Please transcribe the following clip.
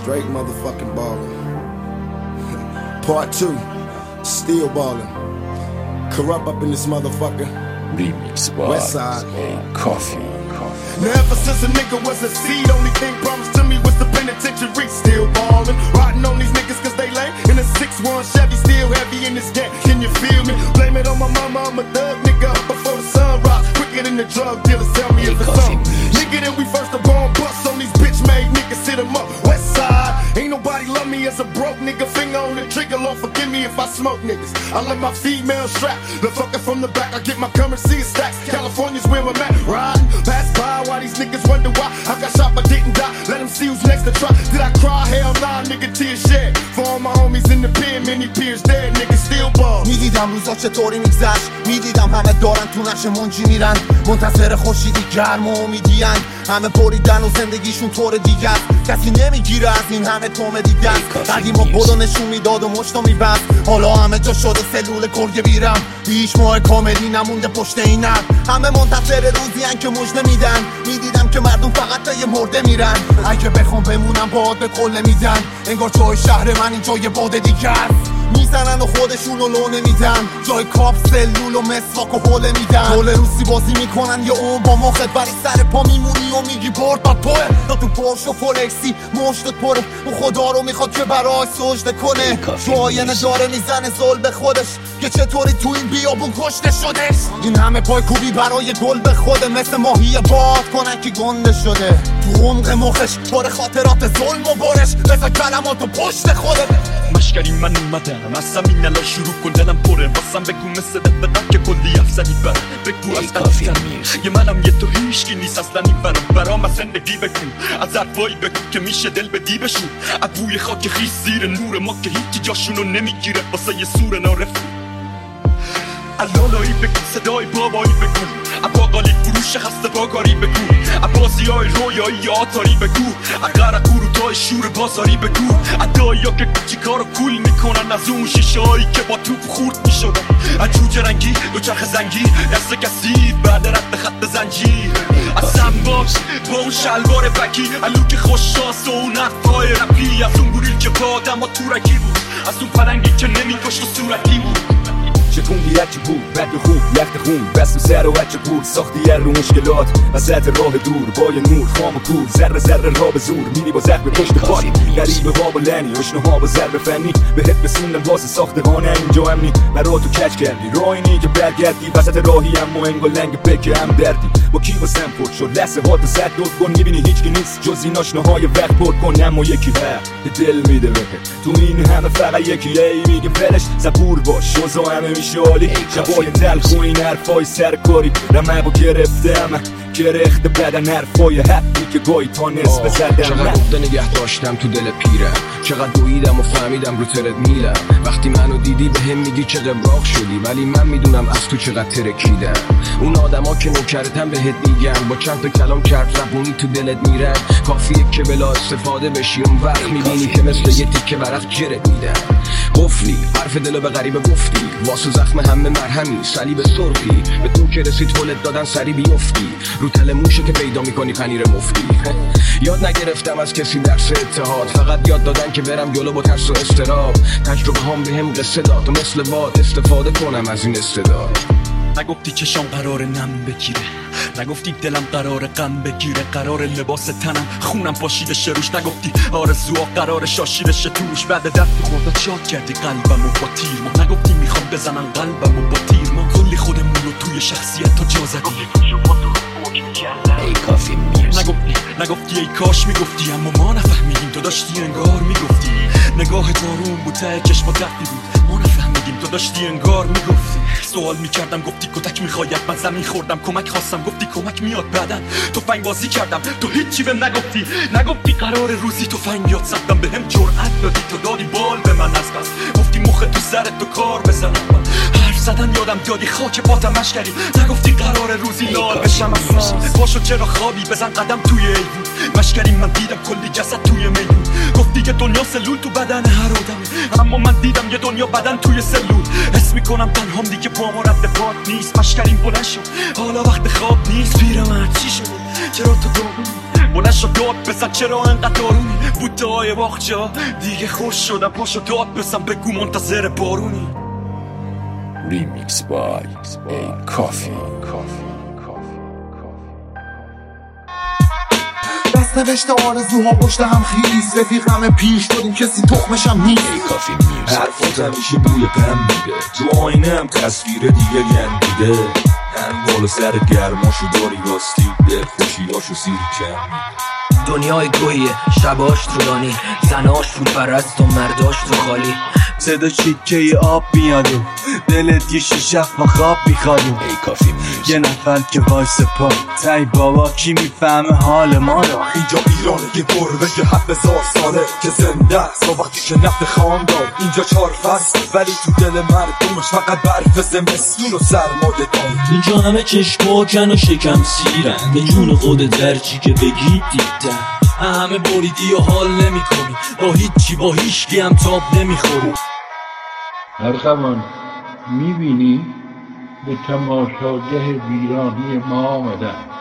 Straight motherfucking ballin'. Part 2, still ballin'. Corrupt up in this motherfucker. Remix by Westside. Coffee. Now ever since a nigga was a seed, only thing promised to me was the penitentiary. Still ballin', riding on these niggas cause they lame. In a 6-1 Chevy, still heavy in this game. Can you feel me? Blame it on my mama, I'm a thug nigga up before the sun rise. Quicker than the drug dealers, tell me if it's on. Nigga, then we first are born bust on these bitch made niggas, sit 'em up. Westside, ain't nobody love me as a broke nigga. Finger on the trigger, Lord forgive me if I smoke niggas. I let my female strap, the fucker from the back. I get my currency in stacks. California's where I'm at, riding pass by while these niggas wonder why I got shot but didn't die. Let them see who's next to try. Did I cry? Hell nah, nigga, tears shed. For all my homies in the pen, many peers dead, niggas still ball. میدیدم روزا چطوری میگذشت، میدیدم همه دارن تو نقش منجی میرن، منتظر خورشیدی گرم و امیدین، همه بریدن و زندگیشون طور دیگه، کسی نمیگیره از این همه کمدی گست. قدیما پلو نشون میداد و مشتو میبست، حالا همه جا شده سلول گرگه بیرم، هیچ ماه کاملی نمونده پشت اینم، همه منتظر روزی که مژده میدن. میدیدم که مردم فقط تا یه مرده میرن، اگه بخوام بمونم باد به کله میدن، انگار جای شهر من اینجا یه باد دیگه است. میزنن و خودشونو لونه میدن، جای کاپ سلول و مسواک و حوله میدن، رول روسی بازی میکنن یه اون با مخت بری سر پا میمونی و میگی برد با توه. تا تو پرش و فولکسی مشتت پره، اون خدا رو میخواد که برای سجده کنه، تو آینه داره میزنه زل به خودش که چطوری تو این بیابون کشته شدش. این همه پای کوبی برای گل به خوده، مثل ماهی باد کنن که گنده شده، تو عمق مخش پر خاطرات ظلم و برش، بذار کلماتو پشت خوده. مشکری من اومدم از زمین الان شروع کن، دلم پره واسم بگو مثل دقیقا که کلی افزنی برم، بگو از قدیمتر یه منم یه تو هیشکی نیست اصلا این برام از زندگی بگو، از حرفایی بگو که میشه دل بدی بشون، از بوی خاک خیس زیر نور ما که هیچی جاشونو نمیگیره واسه یه سور نارفت. علالایی بگو، صدای بابایی بگو، باقالی فروش خسته باگاری بگو، بازی های رویایی آتاری بگو، قرق گروتای شور بازاری بگو، دایی ها که کوچیکا رو کول میکنن، از اون شیشه هایی که با توپ خورد میشدن، جوجه رنگی دوچرخ زنگی دست کسی بعد رد خط زنجیر، از سنباش با اون شلوار بکی، لوک خوششانس و اون حرفای رپی، از اون گوریل که با آدم ها تورکی بود، از اون پلنگی که نمیکشت و صورتی بود. چتون گیرکی بود، بد و خوب، لخت خون، بست و سر و بچه بود، ساختی رو مشکلات، وسط راه دور، با یه نور خام و کور، ذره ذره را به زور، میری با زخم پشت پای، غریبه باب و لنی، اشنها با ضرب فنی، بهت بسوندم واسه ساختمانه اینجا امنی، مرا تو کچ کردی، راینی که برگردی، وسط راهی هم و انگا لنگ بکه هم دردی، با کی واسم پر شد، لحظه هاتو زد دور کن، میبینی هیچکی نیست جز این آشناهای وقت پر کن، اما یکی هست دل میده بهت، تو این همه فقط یکیه، میگه ولش صبور باش، شوزا همه شالی شبای تلخ و این حرفای سرکاری رمه گرفتم گرخت بدن حرفای حقی که گاهی تا نصف زدم. چقدر گفته نگه داشتم تو دل پیرم، چقدر دویدم و فهمیدم رو ترد میلم، وقتی منو دیدی به هم میگی چه قبراق شدی، ولی من میدونم از تو چقدر ترکیدم. اون آدما که نوکرتم بهت میگم، با چند تا کلام چرت زبونی تو دلت میرن، کافیه که بلا استفاده بشی، اون وقت میبینی که مثل یه تیکه ورق جرت میدم. قفلی حرف دلو به غریبه گفتی، واسه زخم همه مرهمی، صلیب سرخی به تو که رسید ولت دادن سری بیفتی، رو تل موشه که پیدا میکنی پنیر مفتی. یاد نگرفتم از کسی درس اتحاد، فقط یاد دادن که برم جلو با ترس و استراب، تجربه هم بهم قصه داد و مثل باد استفاده کنم از این استعداد. نگفتی چشام قرار نم بگیره، نگفتی دلم قرار غم بگیره، قرار لباس تنم خونم پاشیده شه روش، نگفتی آرزوها قرار شاشیده شه توش، بعد دفت خوردت شاد کردی قلبمو با تیر ما، نگفتی میخوام بزنن قلبمو با تیر ما، کلی خودمون رو توی شخصیت تا جا زدی. ای کافی نگفتی ای کاش میگفتی، اما ما نفهمیدیم تو داشتی انگار میگفتی، نگاه تارون بود ته چشم دردی بود، ما نفهمیدیم تو داشتی انگار میگفتی. سوال میکردم گفتی کتک میخواید، من زمین خوردم کمک خواستم گفتی کمک میاد بعدن، تفنگ بازی کردم تو هیچی بهم نگفتی قرار روزی تفنگ یاد زدم، بهم جرأت دادی تو دادی بال به من از بس، گفتی مخ تو سرت تو کار بزنم، حرف زدن یادم دادی خاک پاتم مشکری، نگفتی قرار روزی لال بشم اصلا، باشو چرا خوابی بزن قدم توی ایوون، مشکری من دیدم کلی جسد توی میدون، گفتی که دنیا سلول تو بدن هر آدمه، اما من دیدم یه دنیا بدن توی سلول، حس میکنم تنهام دیگه پام رد پات نیست، مشکریم بلند شد حالا وقت خواب نیست، پیرمرد چی شده چرا تو داغون بلند شد داد بزن چرا انقدر دارونی بود دعای باخجا دیگه خوش شدم پاشو داد بزن بگو منتظر بارونی Remix by A-Coffee. دست نوشته آرزوها پشت هم خیز رفیق همه پیش دادیم کسی تخمشم نیست A-Coffee Music. حرفات همیشه بوی غم میده تو آینه هم تصویر دیگه گندیده انوال سر گرماشو داری راستی دل خوشیاشو سیر کم دنیای گوهیه شباش طولانی زناش پول پرست و مرداش تو خالی صدا چیکه آب میاد و دلت یه شیشه و خواب میخواد A-Coffee Music. یه نفر که وایس پا تای بابا کی میفهمه حال ما رو اینجا ایرانه یه گربه که 7000 ساله که زنده است تا وقتی که نفت خاندار اینجا 4 فصل ولی تو دل مردمش فقط برف زمستون و سرمایه دار اینجا همه چشم پاکن و شکم سیرن به جون خودت درچی که بگی دیدن همه بریدی و حال نمی کنی با هیچی با هیچکی هم تاب نمیخوری ارغوان میبینی به تماشاگه ویرانی ما آمدن